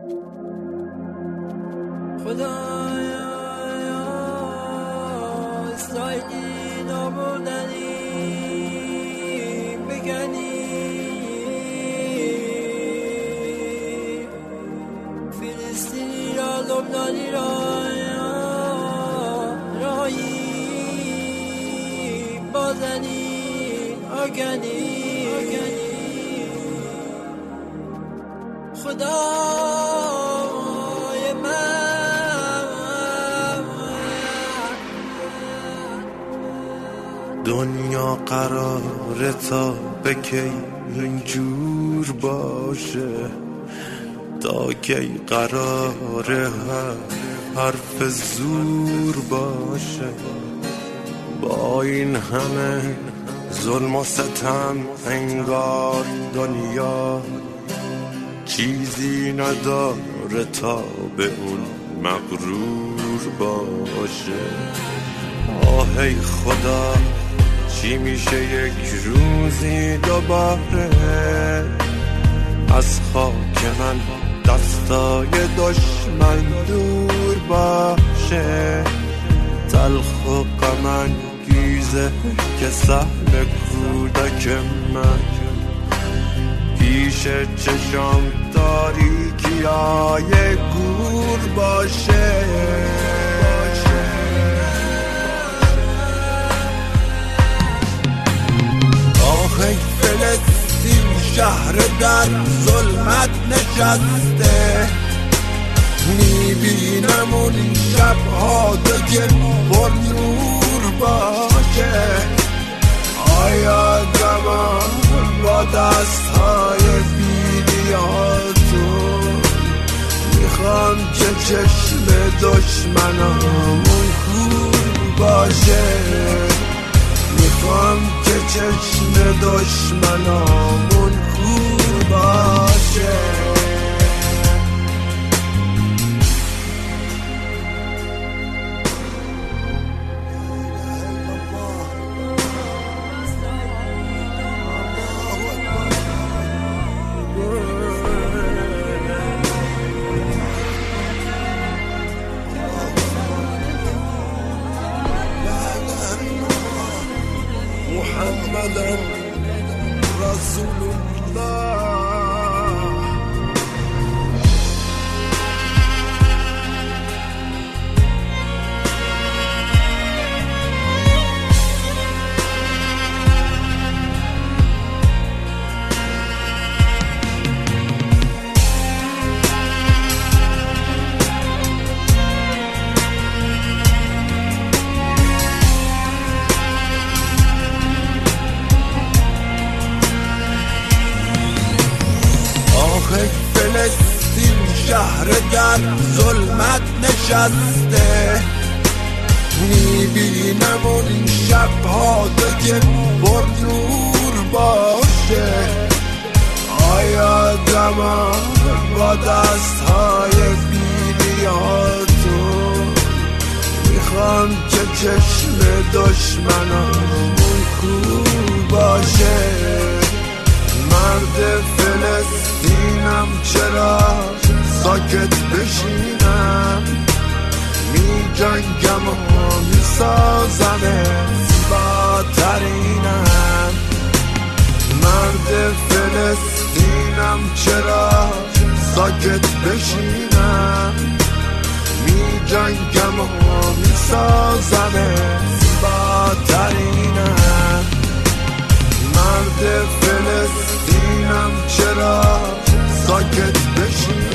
خدایا اسرائیلی نابردنی بگنی، فلسطینی را لبنانی را راهی بازنی آگنی خدای من. دنیا قراره تا به کی اینجور باشه؟ تا کی قراره حرف زور باشه؟ با این همه ظلم و ستم انگار دنیا چیزی نداره تا به اون مغرور باشه. آه ای خدا، چی میشه یک روزی دوباره از خاک من دستای دشمن دور باشه؟ تلخ و غم انگیزه که سهم کودک من پیش چشم تاریکی‌های گور باشه. آه ای فلسطین، شهر در ظلمت نشسته، میبینم اون شب‌ها دیگه پر نور باشه. آیا زمان با دست‌های بیدیاتون میخوام که چشم دشمنامون کور باشه؟ میخوام که چشم دشمنامون کور باشه. محمد رسول الله. فلسطین، شهر در ظلمت نشسته، میبینم اون شب‌ها دیگه پر نور باشه. آیا زمان با دست‌های بیدیاتون میخوام که چشم دشمنامون کور باشه؟ مرد فلسطینم چرا ساکت بشینم؟ می جنگم و می سازم زیباترینم. مرد فلسطینم چرا ساکت بشینم؟ می جنگم و می سازم زیباترینم. مرد فلسطینم چرا ساکت بشین؟